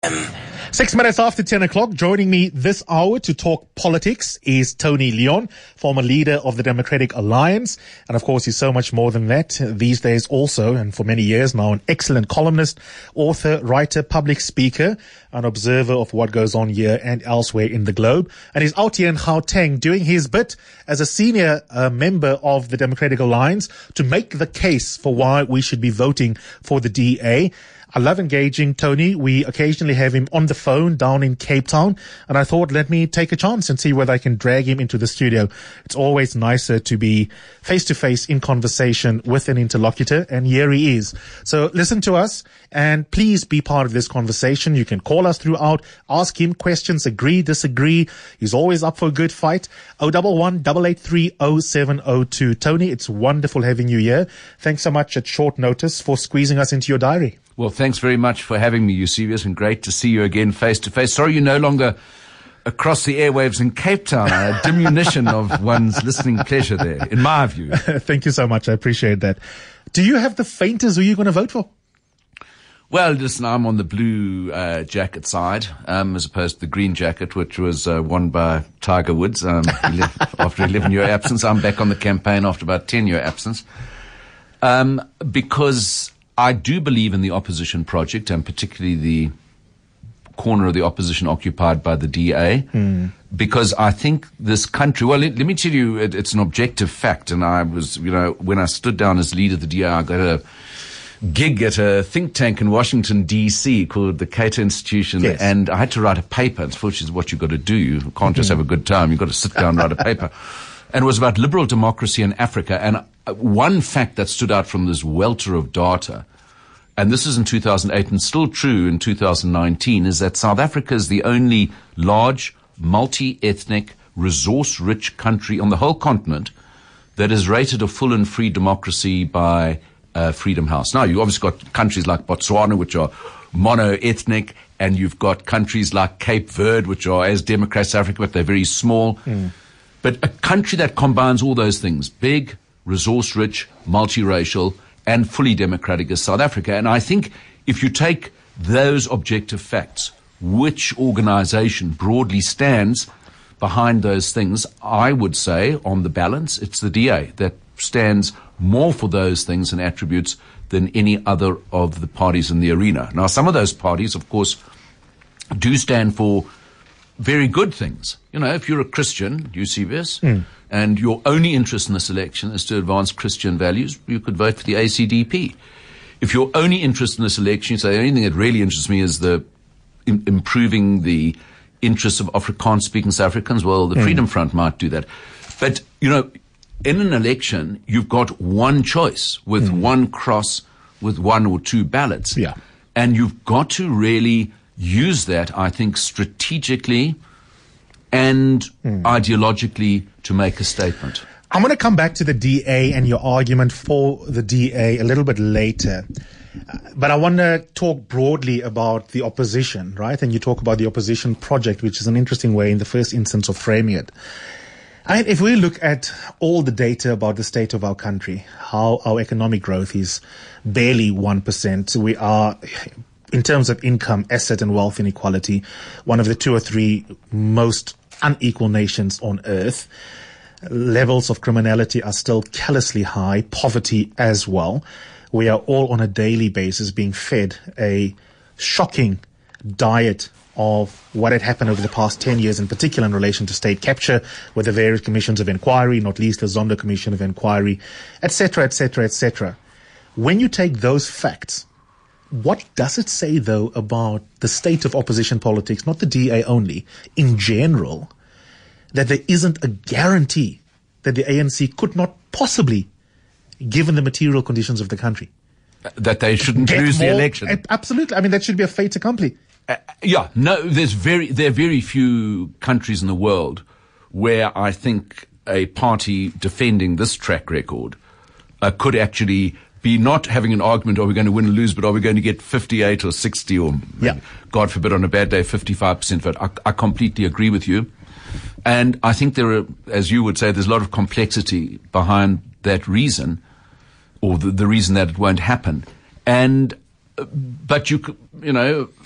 6 minutes after 10 o'clock, joining me this hour to talk politics is Tony Leon, former leader of the Democratic Alliance. And of course, he's so much more than that these days also, and for many years now, an excellent columnist, author, writer, public speaker, an observer of what goes on here and elsewhere in the globe. And he's out here in Gauteng doing his bit as a senior member of the Democratic Alliance to make the case for why we should be voting for the DA. I love engaging Tony. We occasionally have him on the phone down in Cape Town, and I thought, let me take a chance and see whether I can drag him into the studio. It's always nicer to be face-to-face in conversation with an interlocutor, and here he is. So listen to us, and please be part of this conversation. You can call us throughout, ask him questions, agree, disagree. He's always up for a good fight. 011-883-0702. Tony, it's wonderful having you here. Thanks so much at short notice for squeezing us into your diary. Well, thanks very much for having me, Eusebius, and great to see you again face to face. Sorry you're no longer across the airwaves in Cape Town, a diminution of one's listening pleasure there, in my view. Thank you so much. I appreciate that. Do you have the faintest who you're going to vote for? Well, listen, I'm on the blue jacket side, as opposed to the green jacket, which was won by Tiger Woods after 11-year absence. I'm back on the campaign after about 10-year absence, because I do believe in the opposition project, and particularly the corner of the opposition occupied by the DA, because I think this country, well, let me tell you, it's an objective fact. And I was, when I stood down as leader of the DA, I got a gig at a think tank in Washington, D.C. called the Cato Institution. Yes. And I had to write a paper, which is what you've got to do. You can't just have a good time. You've got to sit down and write a paper. And it was about liberal democracy in Africa. And one fact that stood out from this welter of data, and this is in 2008 and still true in 2019, is that South Africa is the only large, multi-ethnic, resource-rich country on the whole continent that is rated a full and free democracy by Freedom House. Now, you obviously got countries like Botswana, which are mono-ethnic, and you've got countries like Cape Verde, which are as democratic as Africa, but they're very small. But a country that combines all those things, big, resource-rich, multiracial, and fully democratic as South Africa. And I think if you take those objective facts, which organization broadly stands behind those things, I would say, on the balance, it's the DA that stands more for those things and attributes than any other of the parties in the arena. Now, some of those parties, of course, do stand for very good things. If you're a Christian, Eusebius, and your only interest in this election is to advance Christian values, you could vote for the ACDP. If your only interest in this election, you say the only thing that really interests me is the improving the interests of Afrikaans-speaking South Africans, well, the Freedom Front might do that. But, in an election, you've got one choice with one cross, with one or two ballots. Yeah. And you've got to really use that, I think, strategically and ideologically to make a statement. I'm going to come back to the DA and your argument for the DA a little bit later. But I want to talk broadly about the opposition, right? And you talk about the opposition project, which is an interesting way in the first instance of framing it. If we look at all the data about the state of our country, how our economic growth is barely 1%. We are, in terms of income, asset and wealth inequality, one of the 2 or 3 most unequal nations on earth. Levels of criminality are still callously high, poverty as well. We are all on a daily basis being fed a shocking diet of what had happened over the past 10 years, in particular in relation to state capture, with the various commissions of inquiry, not least the Zondo Commission of Inquiry, etc., etc., etc. When you take those facts, what does it say, though, about the state of opposition politics, not the DA only, in general, that there isn't a guarantee that the ANC could not possibly, given the material conditions of the country, that they shouldn't lose the election? Absolutely. I mean, that should be a fait accompli. There are very few countries in the world where I think a party defending this track record could actually be not having an argument, are we going to win or lose, but are we going to get 58 or 60 or, God forbid, on a bad day, 55% vote. I completely agree with you. And I think there are, as you would say, there's a lot of complexity behind that reason, or the reason that it won't happen. But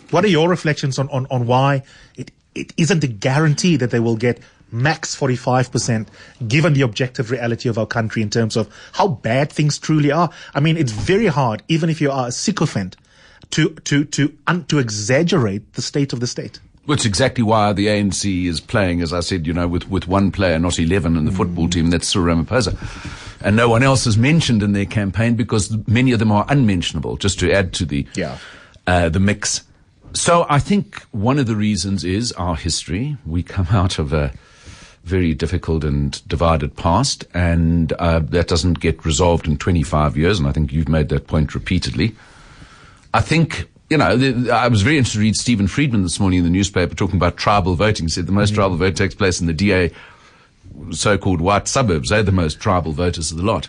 What are your reflections on why it isn't a guarantee that they will get max 45%, given the objective reality of our country in terms of how bad things truly are? I mean, it's very hard, even if you are a sycophant, to exaggerate the state of the state. Well, it's exactly why the ANC is playing, as I said, with one player, not 11 in the football team, that's Cyril Ramaphosa. And no one else is mentioned in their campaign because many of them are unmentionable, just to add to the mix. So I think one of the reasons is our history. We come out of a very difficult and divided past, and that doesn't get resolved in 25 years, and I think you've made that point repeatedly. I think, I was very interested to read Stephen Friedman this morning in the newspaper talking about tribal voting. He said the most tribal vote takes place in the DA so-called white suburbs. They're the most tribal voters of the lot.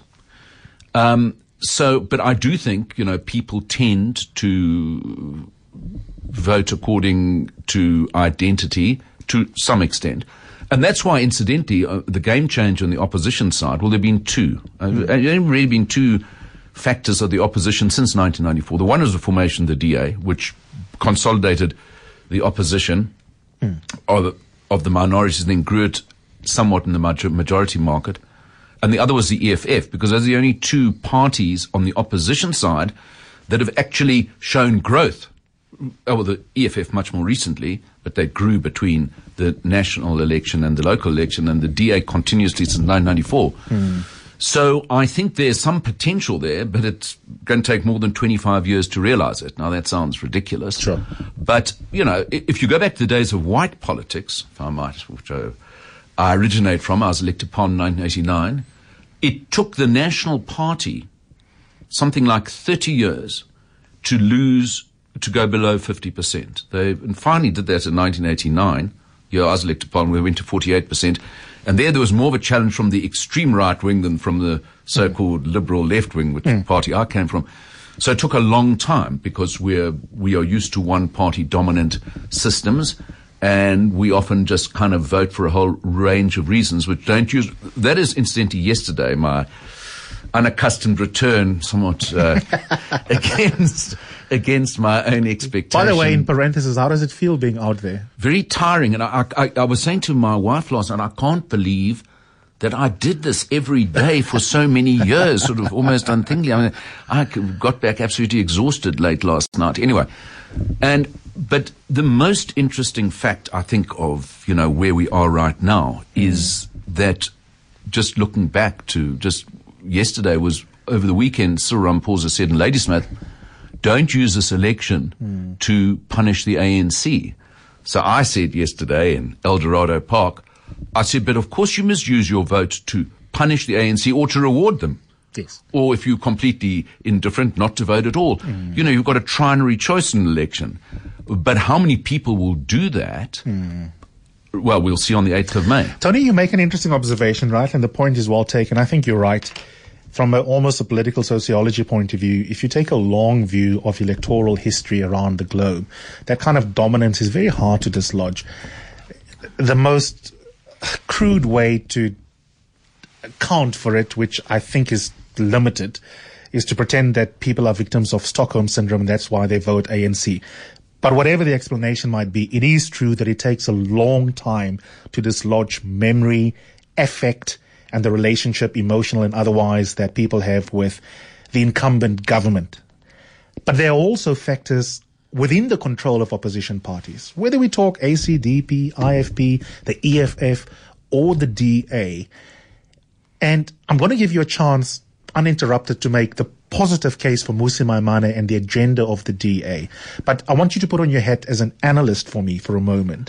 But I do think, people tend to vote according to identity to some extent. And that's why, incidentally, the game change on the opposition side, well, there have been two. There haven't really been two factors of the opposition since 1994. The one is the formation of the DA, which consolidated the opposition of the minorities and then grew it somewhat in the majority market. And the other was the EFF, because those are the only two parties on the opposition side that have actually shown growth. Well, the EFF much more recently, but they grew between the national election and the local election, and the DA continuously since 1994. So I think there's some potential there, but it's going to take more than 25 years to realize it. Now, that sounds ridiculous. Sure. But, if you go back to the days of white politics, if I might, which I originate from, I was elected upon in 1989, it took the National Party something like 30 years to go below 50%. They finally did that in 1989. I was elected upon, we went to 48%. And there was more of a challenge from the extreme right wing than from the so-called liberal left wing, which party I came from. So it took a long time because we are used to one party dominant systems, and we often just kind of vote for a whole range of reasons which don't use. That is, incidentally, yesterday, my unaccustomed return somewhat against my own expectations. By the way, in parentheses, how does it feel being out there? Very tiring. And I was saying to my wife last night, I can't believe that I did this every day for so many years, sort of almost unthinkingly. I mean, I got back absolutely exhausted late last night. Anyway, but the most interesting fact, I think, of, where we are right now is that just looking back to just yesterday was over the weekend, Cyril Ramaphosa said in Ladysmith, don't use this election to punish the ANC. So I said yesterday in El Dorado Park, I said, but of course you misuse your vote to punish the ANC or to reward them. Yes. Or if you're completely indifferent, not to vote at all. You've got a trinary choice in an election. But how many people will do that? Well, we'll see on the 8th of May. Tony, you make an interesting observation, right? And the point is well taken. I think you're right. From almost a political sociology point of view, if you take a long view of electoral history around the globe, that kind of dominance is very hard to dislodge. The most crude way to account for it, which I think is limited, is to pretend that people are victims of Stockholm Syndrome and that's why they vote ANC. But whatever the explanation might be, it is true that it takes a long time to dislodge memory, affect, and the relationship, emotional and otherwise, that people have with the incumbent government. But there are also factors within the control of opposition parties, whether we talk ACDP, IFP, the EFF, or the DA. And I'm going to give you a chance, uninterrupted, to make the positive case for Mmusi Maimane and the agenda of the DA. But I want you to put on your hat as an analyst for me for a moment.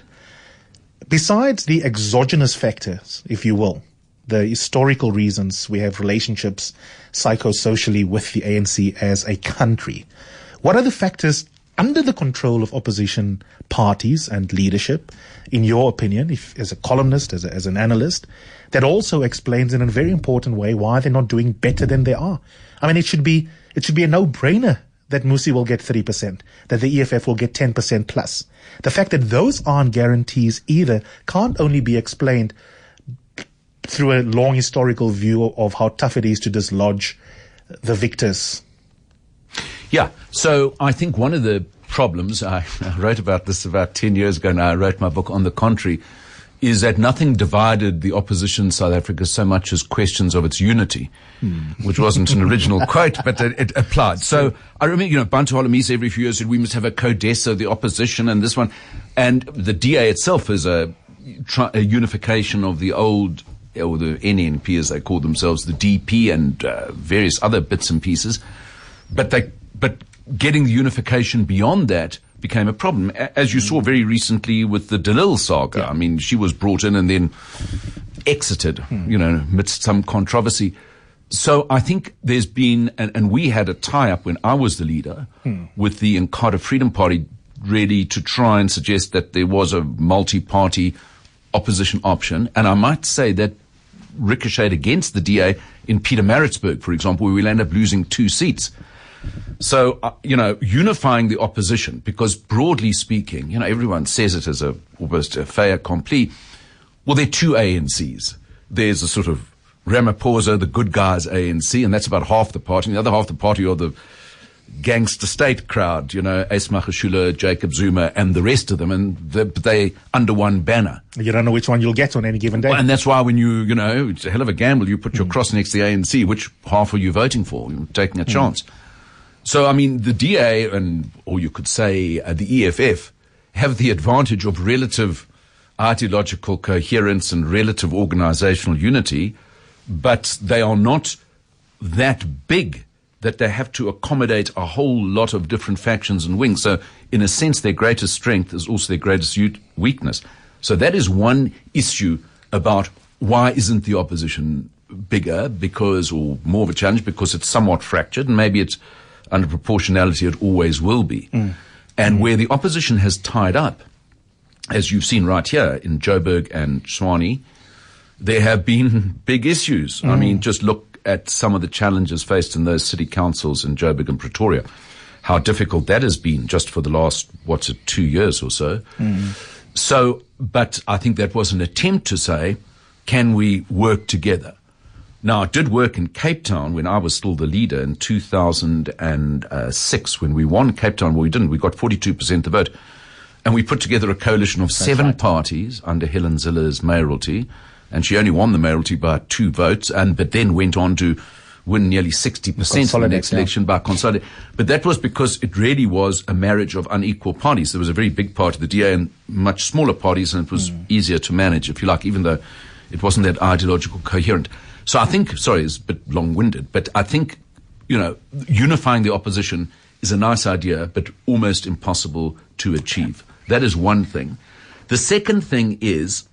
Besides the exogenous factors, if you will, the historical reasons we have relationships psychosocially with the ANC as a country, what are the factors under the control of opposition parties and leadership, in your opinion, if as a columnist, as an analyst, that also explains in a very important way why they're not doing better than they are? I mean, it should be a no-brainer that Mmusi will get 30%, that the EFF will get 10% plus. The fact that those aren't guarantees either can't only be explained through a long historical view of how tough it is to dislodge the victors. Yeah, so I think one of the problems, I wrote about this about 10 years ago now, I wrote my book On the Contrary, is that nothing divided the opposition in South Africa so much as questions of its unity, which wasn't an original quote, but it applied. So I remember, Bantu Holomisa every few years said we must have a CODESA, the opposition, and this one. And the DA itself is a unification of the old, or the NNP as they call themselves, the DP and various other bits and pieces. But getting the unification beyond that became a problem, as you saw very recently with the Dalil saga. Yeah. I mean, she was brought in and then exited, amidst some controversy. So I think there's been, and we had a tie-up when I was the leader with the Inkatha Freedom Party, really to try and suggest that there was a multi-party opposition option. And I might say that ricocheted against the DA in Pietermaritzburg, for example, where we'll end up losing 2 seats. So, unifying the opposition, because broadly speaking, everyone says it as almost a fait accompli. Well, there are 2 ANCs. There's a sort of Ramaphosa, the good guys ANC, and that's about half the party. And the other half the party are the gangster state crowd, Ace Magashule, Jacob Zuma, and the rest of them, and they under one banner. You don't know which one you'll get on any given day. Well, and that's why when it's a hell of a gamble. You put your cross next to the ANC, which half are you voting for? You're taking a chance. So, I mean, the DA or you could say the EFF have the advantage of relative ideological coherence and relative organizational unity, but they are not that big that they have to accommodate a whole lot of different factions and wings. So, in a sense, their greatest strength is also their greatest weakness. So that is one issue about why isn't the opposition bigger, or more of a challenge, because it's somewhat fractured, and maybe it's under proportionality, it always will be. And where the opposition has tied up, as you've seen right here in Joburg and Tshwane, there have been big issues. I mean, just look at some of the challenges faced in those city councils in Joburg and Pretoria, how difficult that has been just for the last, 2 years or so. So, but I think that was an attempt to say, can we work together? Now, it did work in Cape Town when I was still the leader in 2006 when we won Cape Town. Well, we didn't. We got 42% of the vote. And we put together a coalition of 7 parties under Helen Zille's mayoralty. And she only won the mayoralty by 2 votes, but then went on to win nearly 60% in the next election by consolidating. But that was because it really was a marriage of unequal parties. There was a very big party, the DA, and much smaller parties, and it was easier to manage, if you like, even though it wasn't that ideological coherent. So I think, sorry, it's a bit long-winded, but I think, unifying the opposition is a nice idea, but almost impossible to achieve. That is one thing. The second thing is,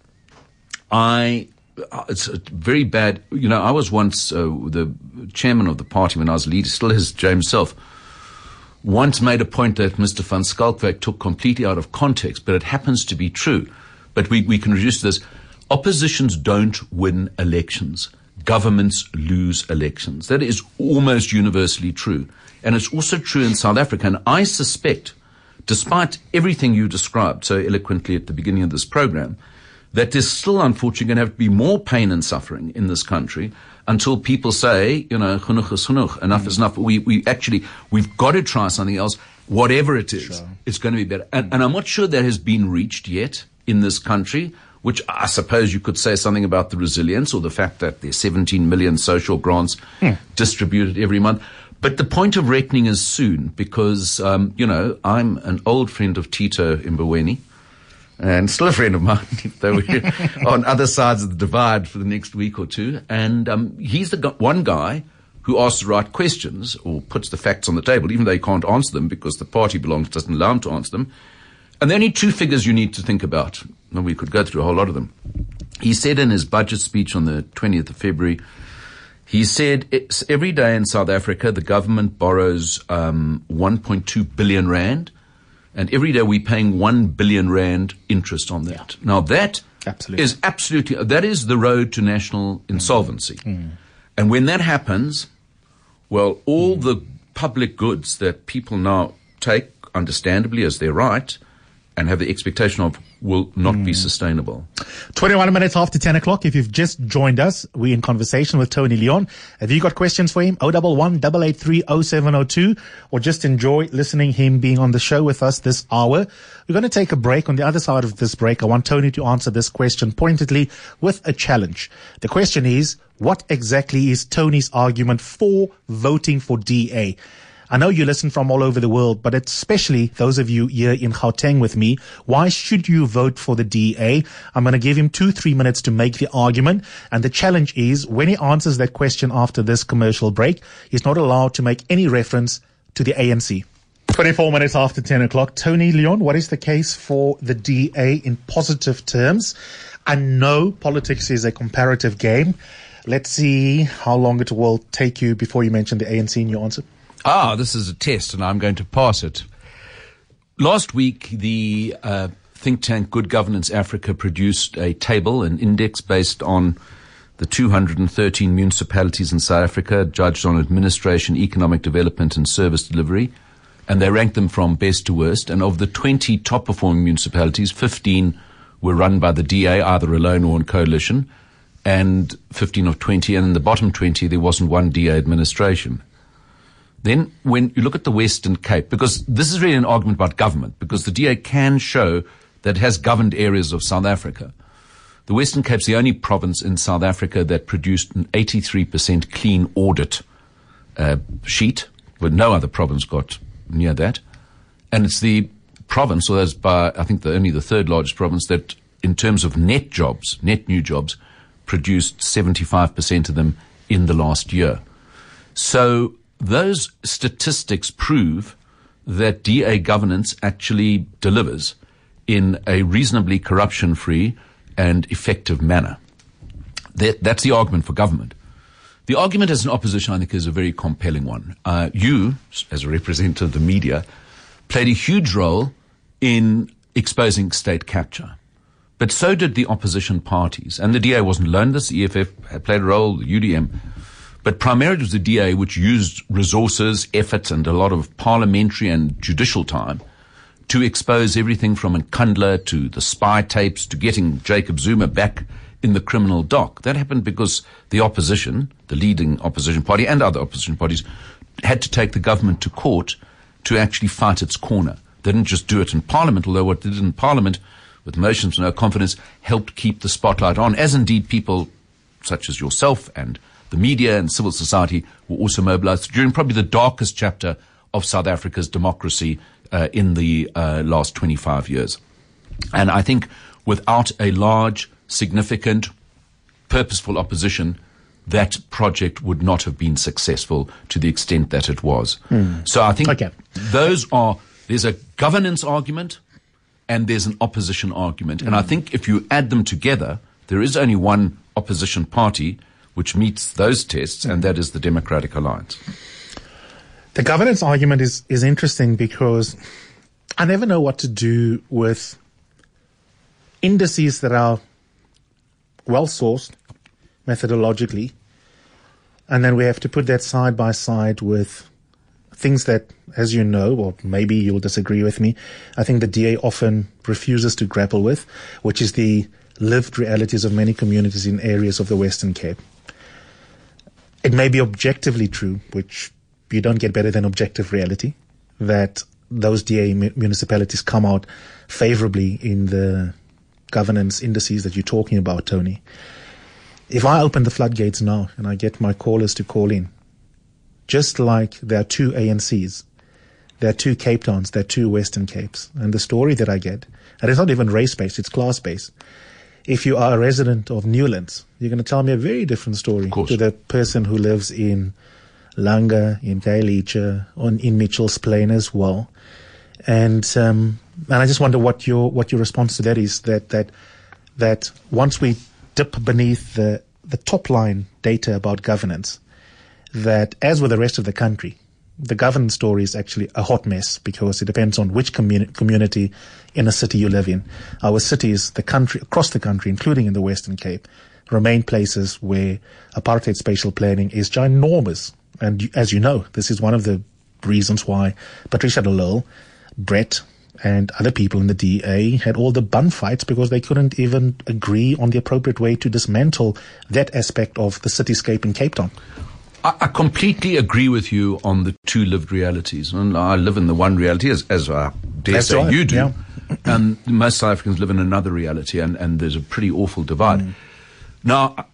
it's a very bad, I was once the chairman of the party when I was leader, still is James Self, once made a point that Mr. van Schalkwyk took completely out of context, but it happens to be true. But we can reduce this. Oppositions don't win elections. Governments lose elections. That is almost universally true. And it's also true in South Africa. And I suspect, despite everything you described so eloquently at the beginning of this program, that there's still, unfortunately, going to have to be more pain and suffering in this country until people say, genoeg is genoeg, enough is enough. We've got to try something else. Whatever it is, it's going to be better. And I'm not sure that has been reached yet in this country, which I suppose you could say something about the resilience or the fact that there's 17 million social grants distributed every month. But the point of reckoning is soon because, I'm an old friend of Tito Mboweni and still a friend of mine, though we're on other sides of the divide for the next week or two. And he's the one guy who asks the right questions or puts the facts on the table, even though he can't answer them because the party belongs doesn't allow him to answer them. And there are only 2 figures you need to think about. And we could go through a whole lot of them. He said in his budget speech on the 20th of February, he said every day in South Africa, the government borrows 1.2 billion rand. And every day we're paying 1 billion rand interest on that. Now that is that is the road to national insolvency. And when that happens, well, all the public goods that people now take, understandably as their right, and have the expectation of will not be sustainable. 21 minutes after 10 o'clock. If you've just joined us, we're in conversation with Tony Leon. Have you got questions for him? 011-883-0702, or just enjoy listening him being on the show with us this hour. We're going to take a break. On the other side of this break, I want Tony to answer this question pointedly with a challenge. The question is, what exactly is Tony's argument for voting for DA? I know you listen from all over the world, but especially those of you here in Gauteng with me, why should you vote for the DA? I'm going to give him 2-3 minutes to make the argument. And the challenge is, when he answers that question after this commercial break, he's not allowed to make any reference to the ANC. 24 minutes after 10 o'clock. Tony Leon, what is the case for the DA in positive terms? I know politics is a comparative game. Let's see how long it will take you before you mention the ANC in your answer. This is a test, and I'm going to pass it. Last week, the think tank Good Governance Africa produced a table, an index based on the 213 municipalities in South Africa, judged on administration, economic development, and service delivery. And they ranked them from best to worst. And of the 20 top-performing municipalities, 15 were run by the DA, either alone or in coalition, and 15 of 20. And in the bottom 20, there wasn't one DA administration. Then when you look at the Western Cape, because this is really an argument about government, because the DA can show that it has governed areas of South Africa. The Western Cape's the only province in South Africa that produced an 83% clean audit sheet, but no other province got near that. And it's the province, or that's by, I think, only the third largest province that, in terms of net new jobs, produced 75% of them in the last year. So those statistics prove that DA governance actually delivers in a reasonably corruption-free and effective manner. That's the argument for government. The argument as an opposition, I think, is a very compelling one. You, as a representative of the media, played a huge role in exposing state capture. But so did the opposition parties. And the DA wasn't alone in this. The EFF had played a role, the UDM. But primarily it was the DA which used resources, effort, and a lot of parliamentary and judicial time to expose everything from Nkandla to the spy tapes to getting Jacob Zuma back in the criminal dock. That happened because the opposition, the leading opposition party and other opposition parties, had to take the government to court to actually fight its corner. They didn't just do it in Parliament, although what they did in Parliament with motions of no confidence helped keep the spotlight on, as indeed people such as yourself and the media and civil society were also mobilized during probably the darkest chapter of South Africa's democracy in the last 25 years. And I think without a large, significant, purposeful opposition, that project would not have been successful to the extent that it was. So I think there's a governance argument and there's an opposition argument. And I think if you add them together, there is only one opposition party which meets those tests, and that is the Democratic Alliance. The governance argument is interesting because I never know what to do with indices that are well-sourced methodologically, and then we have to put that side by side with things that, as you know, or maybe you'll disagree with me, I think the DA often refuses to grapple with, which is the lived realities of many communities in areas of the Western Cape. It may be objectively true, which you don't get better than objective reality, that those DA municipalities come out favorably in the governance indices that you're talking about, Tony. If I open the floodgates now and I get my callers to call in, just like there are two ANCs, there are two Cape Towns, there are two Western Capes, and the story that I get, and it's not even race-based, it's class-based. If you are a resident of Newlands, you're going to tell me a very different story to the person who lives in Langa, in Khayelitsha, in Mitchell's Plain as well. And I just wonder what your response to that is, that once we dip beneath the top line data about governance, that as with the rest of the country, the governance story is actually a hot mess because it depends on which community in a city you live in. Our cities, the country, across the country, including in the Western Cape, remain places where apartheid spatial planning is ginormous. And as you know, this is one of the reasons why Patricia de Lille, Brett, and other people in the DA had all the bun fights because they couldn't even agree on the appropriate way to dismantle that aspect of the cityscape in Cape Town. I completely agree with you on the two lived realities. And I live in the one reality, as I dare That's say right, you do. yeah. And most South Africans live in another reality, and there's a pretty awful divide. Now,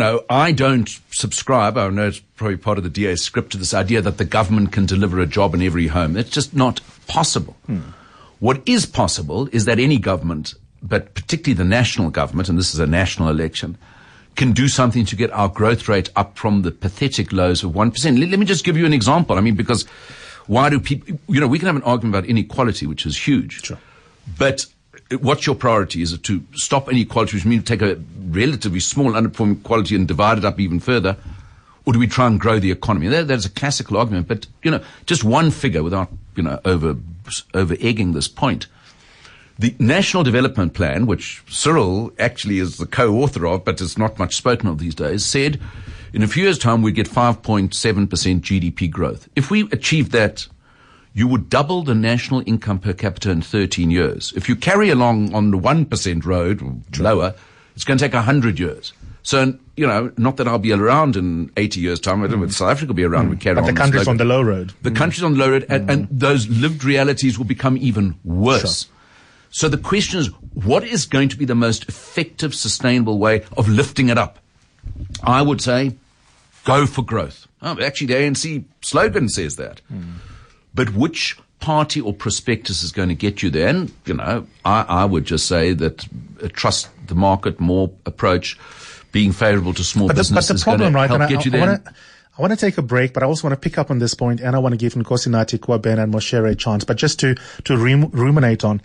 I don't subscribe, I know it's probably part of the DA's script, to this idea that the government can deliver a job in every home. It's just not possible. What is possible is that any government, but particularly the national government, and this is a national election, can do something to get our growth rate up from the pathetic lows of 1%. Let me just give you an example. I mean, because why do people, we can have an argument about inequality, which is huge. Sure. But what's your priority? Is it to stop inequality, which means take a relatively small underperforming quality and divide it up even further? Or do we try and grow the economy? That's a classical argument. But, just one figure without, over egging this point. The National Development Plan, which Cyril actually is the co-author of, but is not much spoken of these days, said in a few years' time we get 5.7% GDP growth. If we achieved that, you would double the national income per capita in 13 years. If you carry along on the 1% road, or lower, it's going to take 100 years. So, not that I'll be around in 80 years' time. I don't know if South Africa will be around. We carry But on. the country's on the low road. The country's on the low road, and those lived realities will become even worse. Sure. So the question is, what is going to be the most effective, sustainable way of lifting it up? I would say, go for growth. Actually, the ANC slogan says that. But which party or prospectus is going to get you there? And, I would just say that trust the market more approach, being favorable to small business is going to help get you there. I want to take a break, but I also want to pick up on this point, and I want to give Nkosi Nati-Kwabena and Moshere a chance. But just to ruminate on,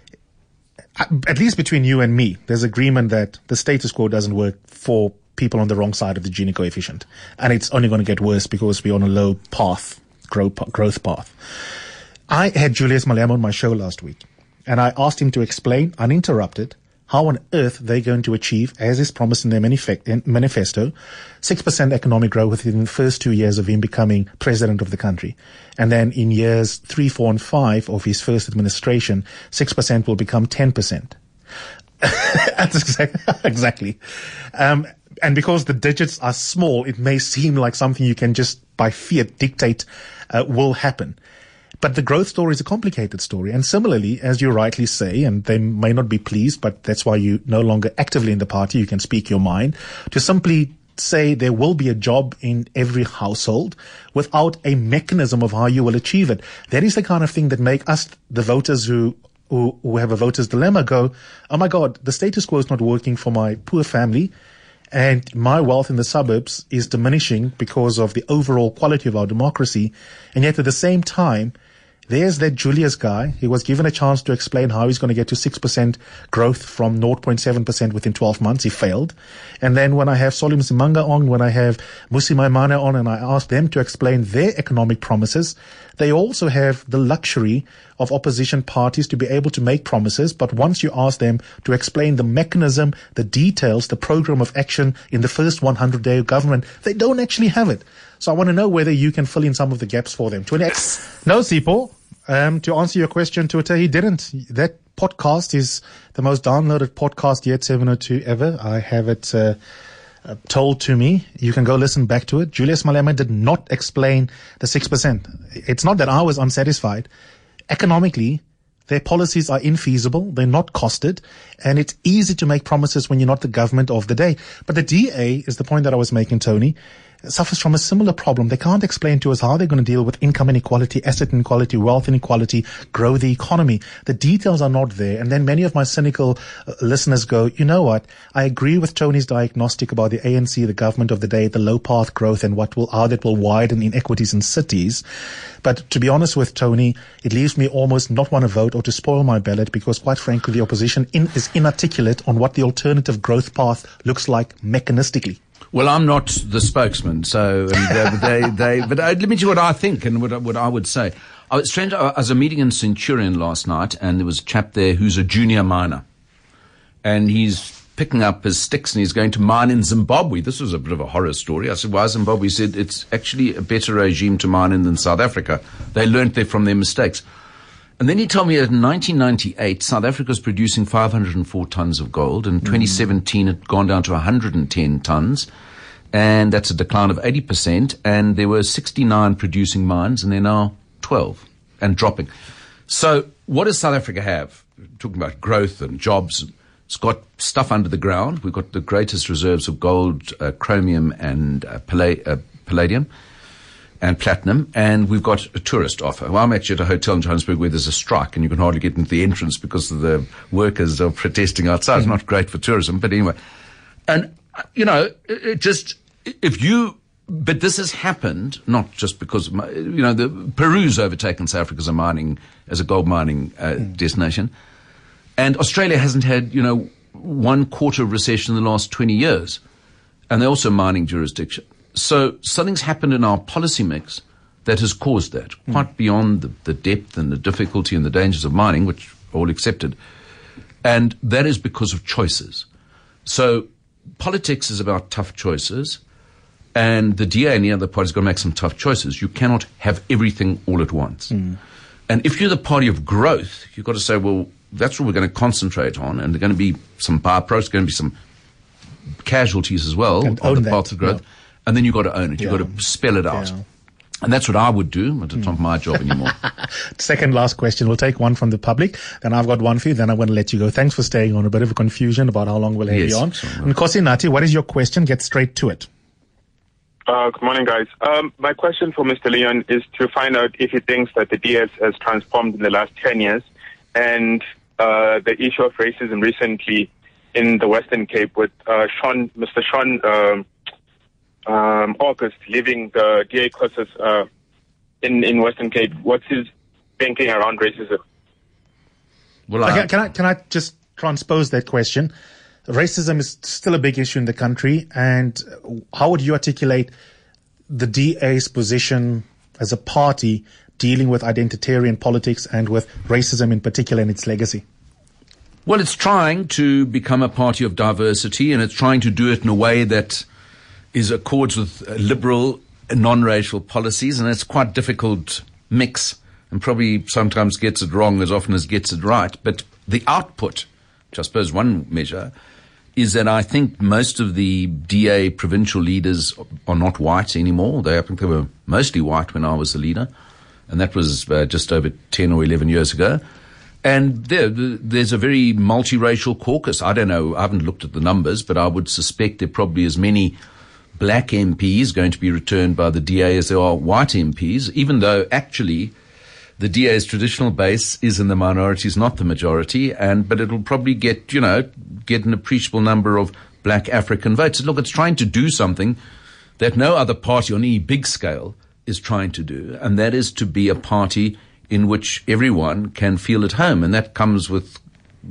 at least between you and me, there's agreement that the status quo doesn't work for people on the wrong side of the Gini coefficient. And it's only going to get worse because we're on a low path, growth path. I had Julius Malema on my show last week, and I asked him to explain, uninterrupted, how on earth they're going to achieve, as is promised in their manifesto, 6% economic growth within the first 2 years of him becoming president of the country. And then in years 3, 4, and 5 of his first administration, 6% will become 10%. That's exactly. And because the digits are small, it may seem like something you can just by fiat dictate will happen. But the growth story is a complicated story. And similarly, as you rightly say, and they may not be pleased, but that's why you're no longer actively in the party, you can speak your mind, to simply say there will be a job in every household without a mechanism of how you will achieve it. That is the kind of thing that make us, the voters who have a voter's dilemma, go, oh my God, the status quo is not working for my poor family. And my wealth in the suburbs is diminishing because of the overall quality of our democracy. And yet at the same time, there's that Julius guy. He was given a chance to explain how he's going to get to 6% growth from 0.7% within 12 months. He failed. And then when I have Solly Msimanga on, when I have Musi Maimane on, and I ask them to explain their economic promises, they also have the luxury of opposition parties to be able to make promises. But once you ask them to explain the mechanism, the details, the program of action in the first 100 day of government, they don't actually have it. So I want to know whether you can fill in some of the gaps for them. No, Sipho. To answer your question, Twitter, he didn't. That podcast is the most downloaded podcast yet, 702 ever. I have it told to me. You can go listen back to it. Julius Malema did not explain the 6%. It's not that I was unsatisfied. Economically, their policies are infeasible. They're not costed. And it's easy to make promises when you're not the government of the day. But the DA is the point that I was making, Tony, suffers from a similar problem. They can't explain to us how they're going to deal with income inequality, asset inequality, wealth inequality, grow the economy. The details are not there. And then many of my cynical listeners go, you know what? I agree with Tony's diagnostic about the ANC, the government of the day, the low path growth, and how that will widen inequities in cities. But to be honest with Tony, it leaves me almost not want to vote or to spoil my ballot because, quite frankly, the opposition is inarticulate on what the alternative growth path looks like mechanistically. Well, I'm not the spokesman, so but let me tell you what I think and what I would say. I was a meeting in Centurion last night, and there was a chap there who's a junior miner, and he's picking up his sticks and he's going to mine in Zimbabwe. This was a bit of a horror story. I said, why Zimbabwe? He said, it's actually a better regime to mine in than South Africa. They learnt there from their mistakes. And then he told me that in 1998, South Africa was producing 504 tons of gold. In 2017, it had gone down to 110 tons. And that's a decline of 80%. And there were 69 producing mines, and they're now 12 and dropping. So what does South Africa have? We're talking about growth and jobs. It's got stuff under the ground. We've got the greatest reserves of gold, chromium, and palladium and platinum, and we've got a tourist offer. Well, I'm actually at a hotel in Johannesburg where there's a strike and you can hardly get into the entrance because of the workers are protesting outside. It's not great for tourism, but anyway. And, but this has happened not just because, Peru's overtaken South Africa as a gold mining destination. And Australia hasn't had, 1 quarter of recession in the last 20 years. And they're also a mining jurisdiction. So something's happened in our policy mix that has caused that, quite beyond the depth and the difficulty and the dangers of mining, which are all accepted. And that is because of choices. So politics is about tough choices, and the DA and the other parties got to make some tough choices. You cannot have everything all at once. And if you're the party of growth, you've got to say, well, that's what we're going to concentrate on, and there are going to be some byproducts, going to be some casualties as well on the path of growth. Yeah. And then you've got to own it. You've got to spell it out. Yeah. And that's what I would do, but it's not my job anymore. Second last question. We'll take one from the public. Then I've got one for you. Then I'm going to let you go. Thanks for staying on. A bit of a confusion about how long we'll have you on. And Nkosi Nati, what is your question? Get straight to it. Good morning, guys. My question for Mr. Leon is to find out if he thinks that the DS has transformed in the last 10 years and the issue of racism recently in the Western Cape with Mr. Shaun August leaving the DA caucus in Western Cape. What's his thinking around racism? Well, can I just transpose that question? Racism is still a big issue in the country, and how would you articulate the DA's position as a party dealing with identitarian politics and with racism in particular and its legacy? Well, it's trying to become a party of diversity, and it's trying to do it in a way that is accords with liberal and non-racial policies, and it's quite a difficult mix, and probably sometimes gets it wrong as often as gets it right. But the output, which I suppose one measure, is that I think most of the DA provincial leaders are not white anymore. I think they were mostly white when I was the leader, and that was just over 10 or 11 years ago. And there's a very multiracial caucus. I don't know, I haven't looked at the numbers, but I would suspect there are probably as many black MPs going to be returned by the DA as there are white MPs, even though actually the DA's traditional base is in the minorities, not the majority, but it'll probably get an appreciable number of black African votes. Look, it's trying to do something that no other party on any big scale is trying to do, and that is to be a party in which everyone can feel at home, and that comes with,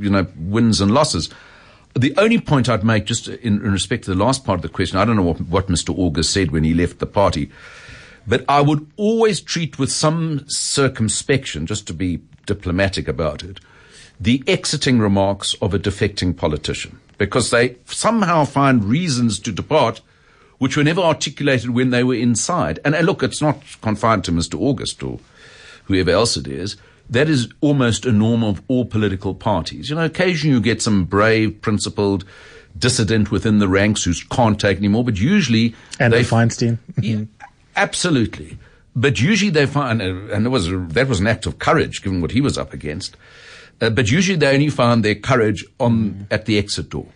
wins and losses. The only point I'd make, just in respect to the last part of the question, I don't know what Mr. August said when he left the party, but I would always treat with some circumspection, just to be diplomatic about it, the exiting remarks of a defecting politician, because they somehow find reasons to depart which were never articulated when they were inside. And look, it's not confined to Mr. August or whoever else it is. That is almost a norm of all political parties. Occasionally you get some brave, principled dissident within the ranks who can't take anymore, but usually... And Feinstein. Yeah, absolutely. But usually they find, and that was an act of courage given what he was up against, but usually they only found their courage at the exit door.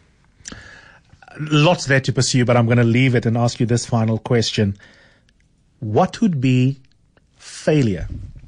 Lots there to pursue, but I'm going to leave it and ask you this final question. What would be failure,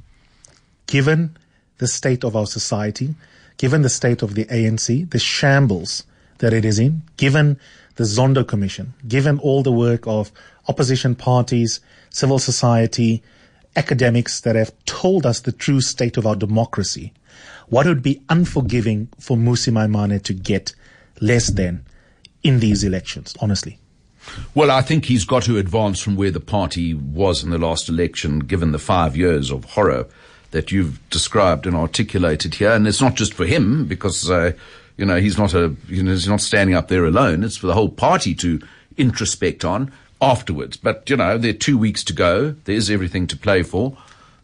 given the state of our society, given the state of the ANC, the shambles that it is in, given the Zondo Commission, given all the work of opposition parties, civil society, academics that have told us the true state of our democracy, what would be unforgiving for Mmusi Maimane to get less than in these elections, honestly? Well, I think he's got to advance from where the party was in the last election, given the 5 years of horror that you've described and articulated here. And it's not just for him, because, he's not standing up there alone. It's for the whole party to introspect on afterwards. But, there are 2 weeks to go. There's everything to play for.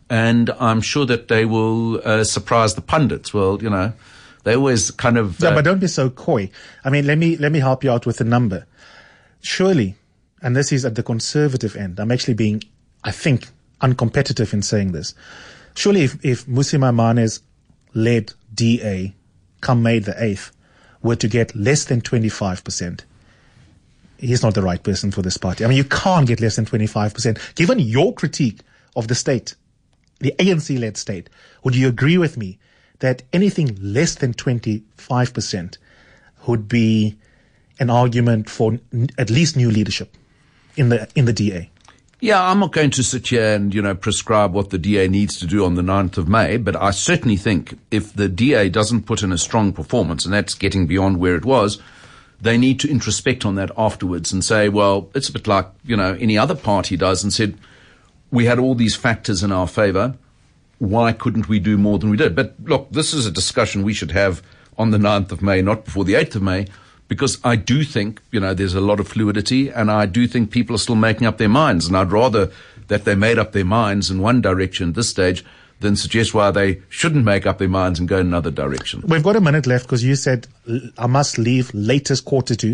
and I'm sure that they will surprise the pundits. Well, they always kind of... No, but don't be so coy. I mean, let me help you out with a number. Surely, and this is at the conservative end, I'm actually being, I think, uncompetitive in saying this. Surely if Mmusi Maimane's led DA, come May the 8th, were to get less than 25%, he's not the right person for this party. I mean, you can't get less than 25%. Given your critique of the state, the ANC-led state, would you agree with me that anything less than 25% would be an argument for at least new leadership in the DA? Yeah, I'm not going to sit here and, prescribe what the DA needs to do on the 9th of May, but I certainly think if the DA doesn't put in a strong performance, and that's getting beyond where it was, they need to introspect on that afterwards and say, well, it's a bit like, any other party does, and said, we had all these factors in our favor. Why couldn't we do more than we did? But look, this is a discussion we should have on the 9th of May, not before the 8th of May, because I do think, there's a lot of fluidity, and I do think people are still making up their minds. And I'd rather that they made up their minds in one direction at this stage than suggest why they shouldn't make up their minds and go in another direction. We've got a minute left because you said I must leave latest 1:45.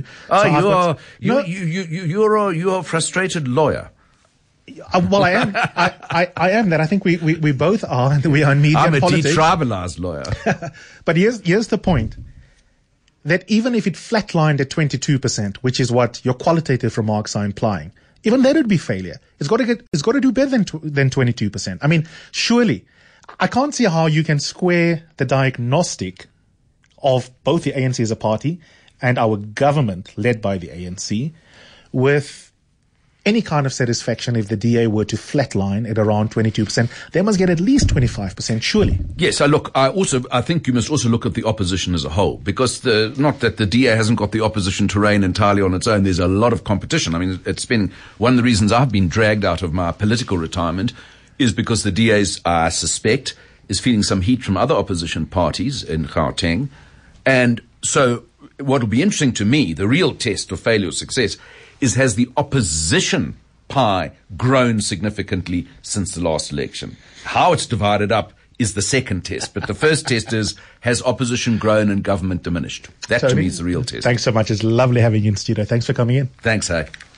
You are a frustrated lawyer. Well, I am. I am that. I think we both are. And we are in media and politics. I'm a detribalized lawyer. But here's the point. That even if it flatlined at 22%, which is what your qualitative remarks are implying, even that would be failure. It's got to do better than 22%. I mean, surely, I can't see how you can square the diagnostic of both the ANC as a party and our government led by the ANC with any kind of satisfaction if the DA were to flatline at around 22%. They must get at least 25%, surely. Yes, I think you must also look at the opposition as a whole, because not that the DA hasn't got the opposition terrain entirely on its own. There's a lot of competition. I mean, it's been one of the reasons I've been dragged out of my political retirement is because the DA's, I suspect, is feeling some heat from other opposition parties in Gauteng. And so what will be interesting to me, the real test of failure or success, is has the opposition pie grown significantly since the last election? How it's divided up is the second test. But the first test is, has opposition grown and government diminished? That to me is the real test. Thanks so much. It's lovely having you in studio. Thanks for coming in. Thanks, hey.